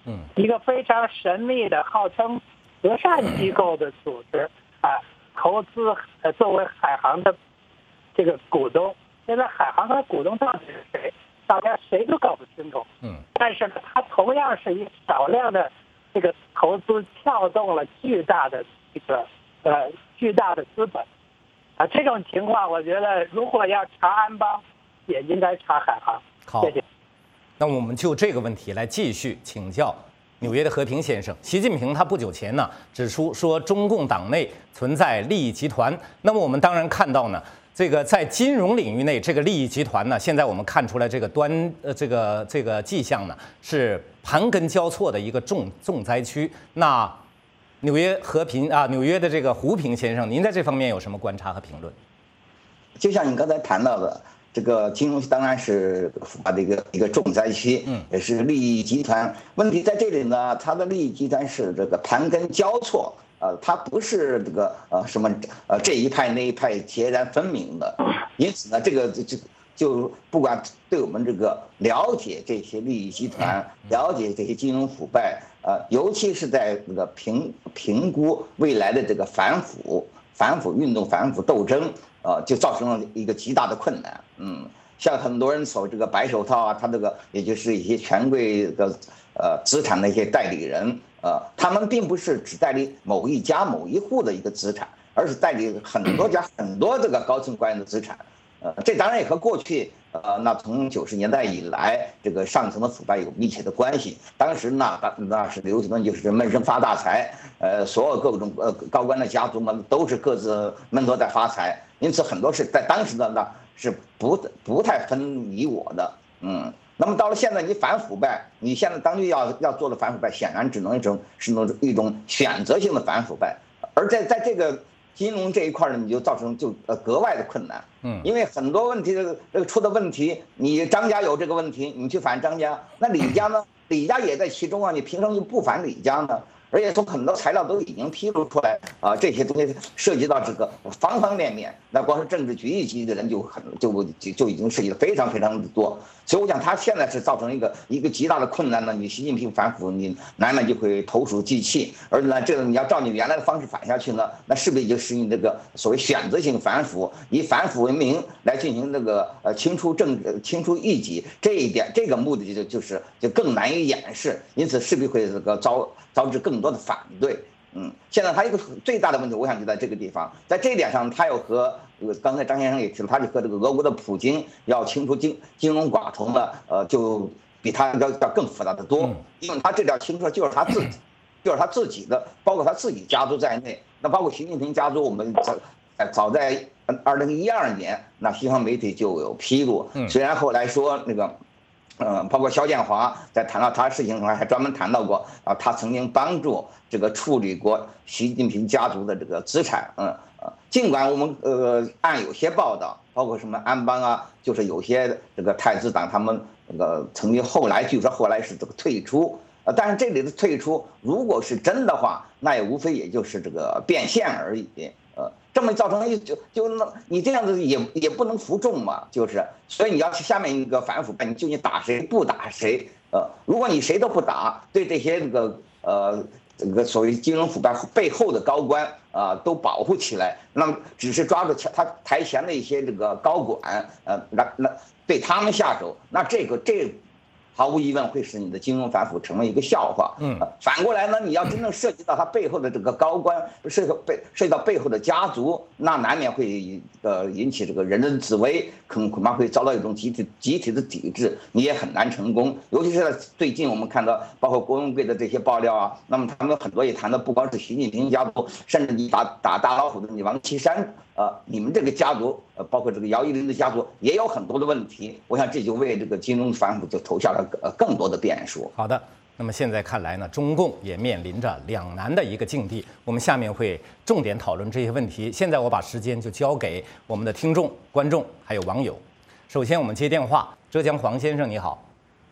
嗯，一个非常神秘的号称慈善机构的组织啊，投资呃作为海航的这个股东。现在海航的股东到底是谁？大家谁都搞不清楚。 嗯， 但是呢，它同样是以少量的这个投资撬动了巨大的这个呃巨大的资本啊。这种情况，我觉得如果要查安邦，也应该查海航。 好， 谢谢。 那我们就这个问题来继续请教纽约的和平先生。习近平他不久前呢指出说，中共党内存在利益集团。那么我们当然看到呢。这个在金融领域内，这个利益集团呢，现在我们看出来这个端呃这个这个迹象呢，是盘根交错的一个重重灾区。那纽约和平啊，纽约的这个胡平先生，您在这方面有什么观察和评论？ 就像你刚才谈到的，这个金融当然是腐败的一个一个重灾区，嗯，也是利益集团。问题在这里呢，它的利益集团是这个盘根交错。呃，它不是这个呃什么呃这一派那一派截然分明的，因此呢，这个就就不管对我们这个了解这些利益集团，了解这些金融腐败，呃，尤其是在这个评评估未来的这个反腐反腐运动、反腐斗争，呃，就造成了一个极大的困难。嗯，像很多人所这个白手套啊，他这个也就是一些权贵的呃资产的一些代理人。呃，他们并不是只代理某一家某一户的一个资产，而是代理很多家很多这个高层官员的资产。呃，这当然也和过去呃，那从九十年代以来这个上层的腐败有密切的关系。当时那那是流行的就是闷声发大财，呃，所有各种呃高官的家族们都是各自闷头在发财，因此很多事在当时的那是不不太分你我的，嗯。那么到了现在，你反腐败，你现在当局要要做的反腐败，显然只能一种是那种一种选择性的反腐败，而在在这个金融这一块呢，你就造成就呃格外的困难，嗯，因为很多问题这个这个出的问题，你张家有这个问题，你去反张家，那李家呢，李家也在其中啊，你凭什么就不反李家呢？而且从很多材料都已经披露出来啊，这些东西涉及到这个方方面面，那光是政治局一级的人就很就就就已经涉及的非常非常的多，所以我想他现在是造成一个一个极大的困难呢。你习近平反腐，你难免就会投鼠忌器，而呢这个你要照你原来的方式反下去呢，那势必就实行这个所谓选择性反腐，以反腐为名来进行这个呃清除政清除异己，这一点这个目的就就是就更难以掩饰，因此势必会这个遭。招致更多的反对，嗯，现在他一个最大的问题，我想就在这个地方，在这一点上，他又和呃刚才张先生也提了，他就和这个俄国的普京要清除金金融寡头呢，呃，就比他要要更复杂的多，因为他这点清除就是他自己，就是他自己的，包括他自己家族在内，那包括习近平家族，我们早早在二零一二年，那西方媒体就有披露，虽然后来说那个。嗯，包括肖建华在谈到他事情上还专门谈到过啊，他曾经帮助这个处理过习近平家族的这个资产，嗯呃，尽管我们呃按有些报道，包括什么安邦啊，就是有些这个太子党他们那个曾经后来据说后来是这个退出，呃，但是这里的退出如果是真的话，那也无非也就是这个变现而已。呃，这么造成就就那你这样子也也不能服众嘛，就是，所以你要去下面一个反腐败，你究竟打谁不打谁？呃，如果你谁都不打，对这些这个呃这个所谓金融腐败背后的高官啊、呃、都保护起来，那么只是抓住他台前的一些这个高管，呃，那那对他们下手，那这个这。毫无疑问会使你的金融反腐成为一个笑话。嗯，反过来呢，你要真正涉及到他背后的这个高官，涉及背涉及到背后的家族，那难免会呃引起这个人人自危，恐恐怕会遭到一种集体集体的抵制，你也很难成功。尤其是在最近我们看到，包括郭文贵的这些爆料啊，那么他们很多也谈的不光是习近平家族，甚至你打打大老虎的你王岐山。呃，你们这个家族，呃，包括这个姚依林的家族，也有很多的问题。我想这就为这个金融反腐就投下了呃更多的变数。 好的，那么现在看来呢，中共也面临着两难的一个境地。我们下面会重点讨论这些问题。现在我把时间就交给我们的听众、观众还有网友。首先我们接电话，浙江黄先生你好。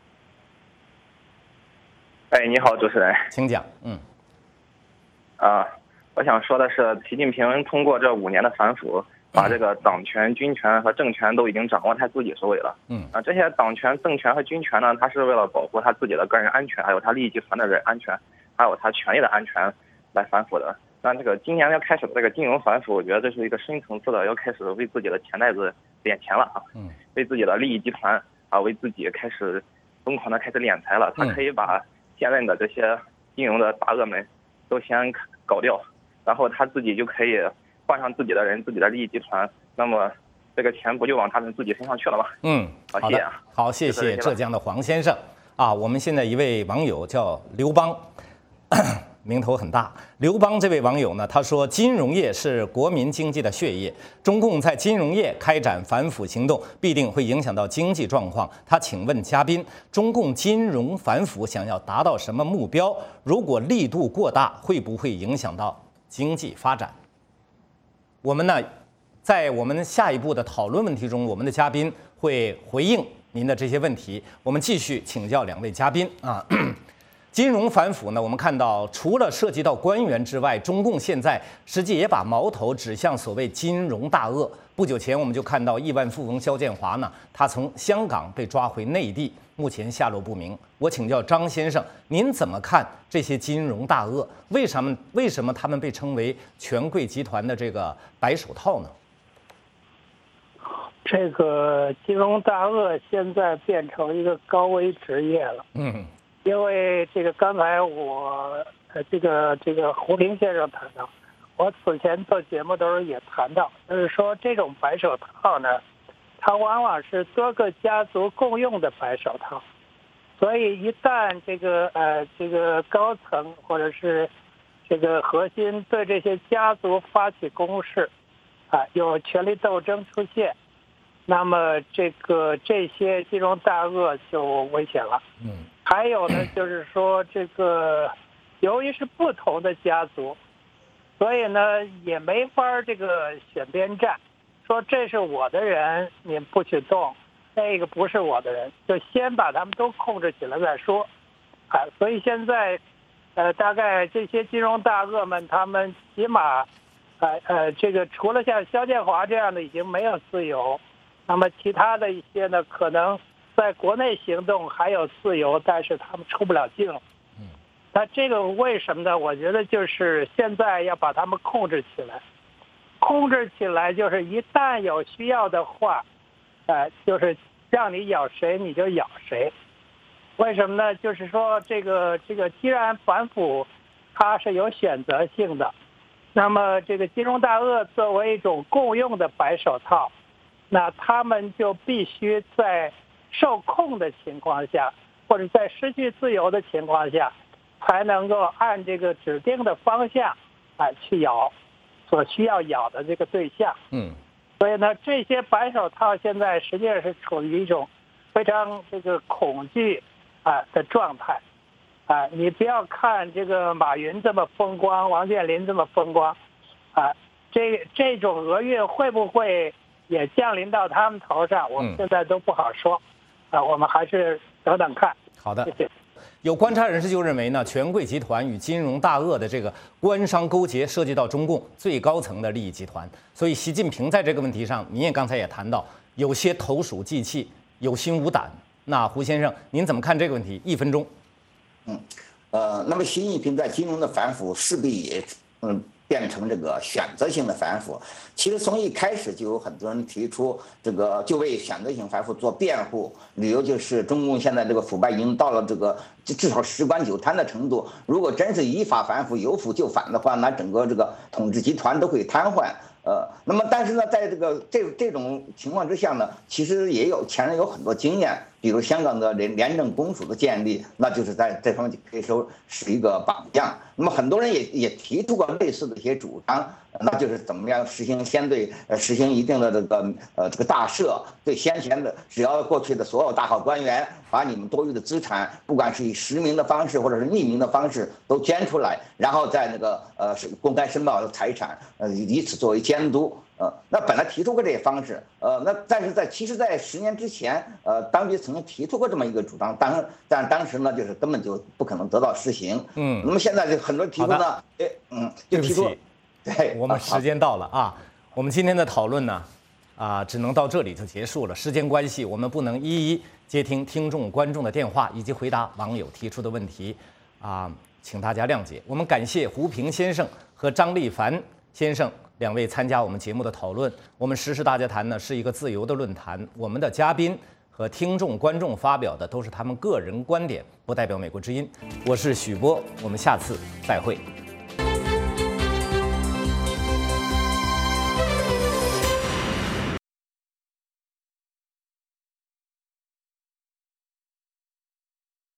哎，你好，主持人， 请讲。嗯。 啊。我想说的是，习近平通过这五年的反腐， 把这个党权、军权和政权都已经掌握他自己手里了。 嗯啊，这些党权、政权和军权呢，他是为了保护他自己的个人安全，还有他利益集团的人安全，还有他权利的安全来反腐的。那这个今年要开始的这个金融反腐，我觉得这是一个深层次的，要开始为自己的钱袋子敛钱了啊， 嗯， 为自己的利益集团啊，为自己开始疯狂的开始敛财了。他可以把现任的这些金融的大鳄们都先搞掉，然后他自己就可以换上自己的人、自己的利益集团，那么这个钱不就往他们自己身上去了吗？ 嗯， 好， 好的， 谢谢啊。 好，谢谢浙江的黄先生啊。我们现在一位网友叫刘邦。名头很大，刘邦这位网友呢，他说金融业是国民经济的血液，中共在金融业开展反腐行动，必定会影响到经济状况。他请问嘉宾，中共金融反腐想要达到什么目标？如果力度过大，会不会影响到经济发展？我们呢，在我们下一步的讨论问题中，我们的嘉宾会回应您的这些问题。我们继续请教两位嘉宾啊。金融反腐呢，我们看到除了涉及到官员之外，中共现在实际也把矛头指向所谓金融大鳄。不久前我们就看到亿万富翁肖建华呢，他从香港被抓回内地，目前下落不明。我请教张先生，您怎么看这些金融大鳄？为什么为什么他们被称为权贵集团的这个白手套呢？ 这个金融大鳄现在变成一个高危职业了。 嗯。 因为这个刚才我呃这个这个胡平先生谈到，我此前做节目的时候也谈到，就是说这种白手套呢，它往往是多个家族共用的白手套，所以一旦这个呃这个高层或者是这个核心对这些家族发起攻势，啊有权力斗争出现，那么这个这些金融大鳄就危险了。 嗯。 还有呢，就是说这个，由于是不同的家族，所以呢也没法这个选边站，说这是我的人，你不许动；那个不是我的人，就先把他们都控制起来再说。啊，所以现在，呃，大概这些金融大鳄们，他们起码，呃呃，这个除了像肖建华这样的已经没有自由，那么其他的一些呢，可能在国内行动还有自由，但是他们出不了境。那这个为什么呢？我觉得就是现在要把他们控制起来，控制起来就是一旦有需要的话，呃，就是让你咬谁你就咬谁。为什么呢？就是说这个这个既然反腐它是有选择性的，那么这个金融大鳄作为一种共用的白手套，那他们就必须在受控的情况下，或者在失去自由的情况下，才能够按这个指定的方向啊去咬所需要咬的这个对象。 嗯， 所以呢，这些白手套现在实际上是处于一种非常这个恐惧啊的状态。啊，你不要看这个马云这么风光，王健林这么风光，啊，这这种厄运会不会也降临到他们头上？我们现在都不好说。啊，我们还是等等看。 好的， 谢谢。 有观察人士就认为呢，权贵集团与金融大鳄的这个官商勾结，涉及到中共最高层的利益集团。所以，习近平在这个问题上，您也刚才也谈到，有些投鼠忌器，有心无胆。那胡先生，您怎么看这个问题？一分钟。 嗯，呃，那么习近平在金融的反腐势必也嗯变成这个选择性的反腐。其实从一开始就有很多人提出这个就为选择性反腐做辩护，理由就是中共现在这个腐败已经到了这个至少十官九贪的程度，如果真是依法反腐有腐就反的话，那整个这个统治集团都会瘫痪。呃，那么但是呢，在这个这这种情况之下呢，其实也有前人有很多经验，比如香港的廉廉政公署的建立，那就是在这方面可以说是一个榜样。那么很多人也也提出过类似的一些主张，那就是怎么样实行先对呃实行一定的这个呃这个大赦，对先前的只要过去的所有大号官员，把你们多余的资产，不管是以实名的方式或者是匿名的方式都捐出来，然后在那个呃公开申报财产，呃以此作为监督。呃，那本来提出过这些方式，呃，那但是在其实，在十年之前，呃，当局曾经提出过这么一个主张，当但当时呢，就是根本就不可能得到实行。 嗯， 那么现在就很多提出呢，哎，嗯，就提出，对， 我们时间到了啊。我我们今天的讨论呢，啊，只能到这里就结束了。时间关系，我们不能一一接听听众、观众的电话以及回答网友提出的问题，啊，请大家谅解。我们感谢胡平先生和张立凡先生两位参加我们节目的讨论。我们时事大家谈呢是一个自由的论坛，我们的嘉宾和听众、观众发表的都是他们个人观点，不代表美国之音。我是许波，我们下次再会。